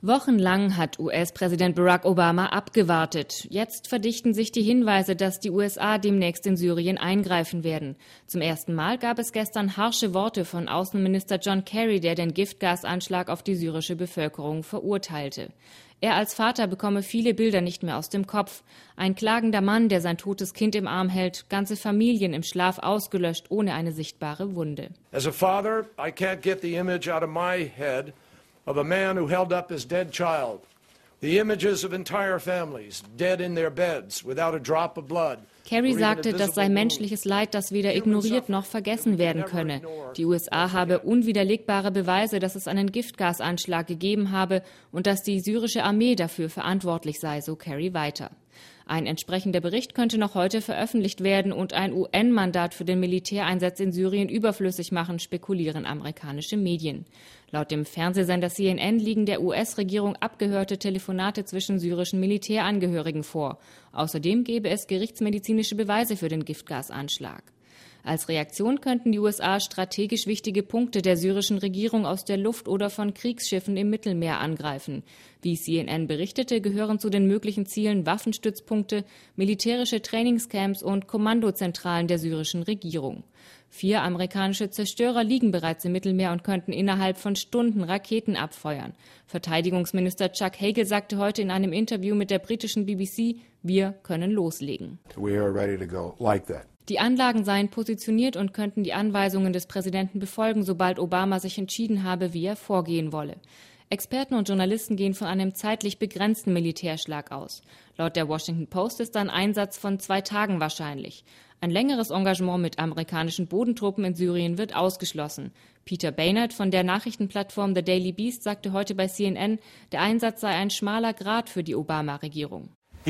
Wochenlang hat US-Präsident Barack Obama abgewartet. Jetzt verdichten sich die Hinweise, dass die USA demnächst in Syrien eingreifen werden. Zum ersten Mal gab es gestern harsche Worte von Außenminister John Kerry, der den Giftgasanschlag auf die syrische Bevölkerung verurteilte. Er als Vater bekomme viele Bilder nicht mehr aus dem Kopf. Ein klagender Mann, der sein totes Kind im Arm hält, ganze Familien im Schlaf ausgelöscht, ohne eine sichtbare Wunde. As a father, I can't get the image out of my head of a man who held up his dead child. The images of entire families dead in their beds without a drop of blood. Kerry sagte, das sei menschliches Leid, das weder ignoriert noch vergessen werden könne. Die USA habe unwiderlegbare Beweise, dass es einen Giftgasanschlag gegeben habe und dass die syrische Armee dafür verantwortlich sei, so Kerry weiter. Ein entsprechender Bericht könnte noch heute veröffentlicht werden und ein UN-Mandat für den Militäreinsatz in Syrien überflüssig machen, spekulieren amerikanische Medien. Laut dem Fernsehsender CNN liegen der US-Regierung abgehörte Telefonate zwischen syrischen Militärangehörigen vor. Außerdem gäbe es gerichtsmedizinische Beweise für den Giftgasanschlag. Als Reaktion könnten die USA strategisch wichtige Punkte der syrischen Regierung aus der Luft oder von Kriegsschiffen im Mittelmeer angreifen. Wie CNN berichtete, gehören zu den möglichen Zielen Waffenstützpunkte, militärische Trainingscamps und Kommandozentralen der syrischen Regierung. 4 amerikanische Zerstörer liegen bereits im Mittelmeer und könnten innerhalb von Stunden Raketen abfeuern. Verteidigungsminister Chuck Hagel sagte heute in einem Interview mit der britischen BBC, wir können loslegen. We are ready to go like that. Die Anlagen seien positioniert und könnten die Anweisungen des Präsidenten befolgen, sobald Obama sich entschieden habe, wie er vorgehen wolle. Experten und Journalisten gehen von einem zeitlich begrenzten Militärschlag aus. Laut der Washington Post ist ein Einsatz von 2 Tagen wahrscheinlich. Ein längeres Engagement mit amerikanischen Bodentruppen in Syrien wird ausgeschlossen. Peter Baynard von der Nachrichtenplattform The Daily Beast sagte heute bei CNN, der Einsatz sei ein schmaler Grat für die Obama-Regierung.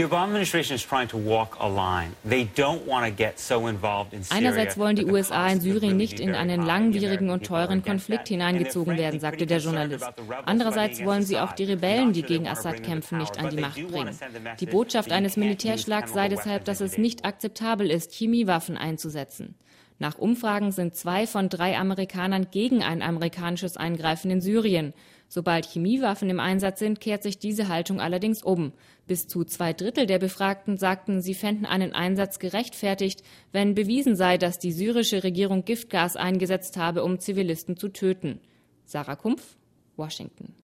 Einerseits wollen die USA in Syrien nicht in einen langwierigen und teuren Konflikt hineingezogen werden, sagte der Journalist. Andererseits wollen sie auch die Rebellen, die gegen Assad kämpfen, nicht an die Macht bringen. Die Botschaft eines Militärschlags sei deshalb, dass es nicht akzeptabel ist, Chemiewaffen einzusetzen. Nach Umfragen sind 2 von 3 Amerikanern gegen ein amerikanisches Eingreifen in Syrien. Sobald Chemiewaffen im Einsatz sind, kehrt sich diese Haltung allerdings um. Bis zu 2/3 der Befragten sagten, sie fänden einen Einsatz gerechtfertigt, wenn bewiesen sei, dass die syrische Regierung Giftgas eingesetzt habe, um Zivilisten zu töten. Sarah Kumpf, Washington.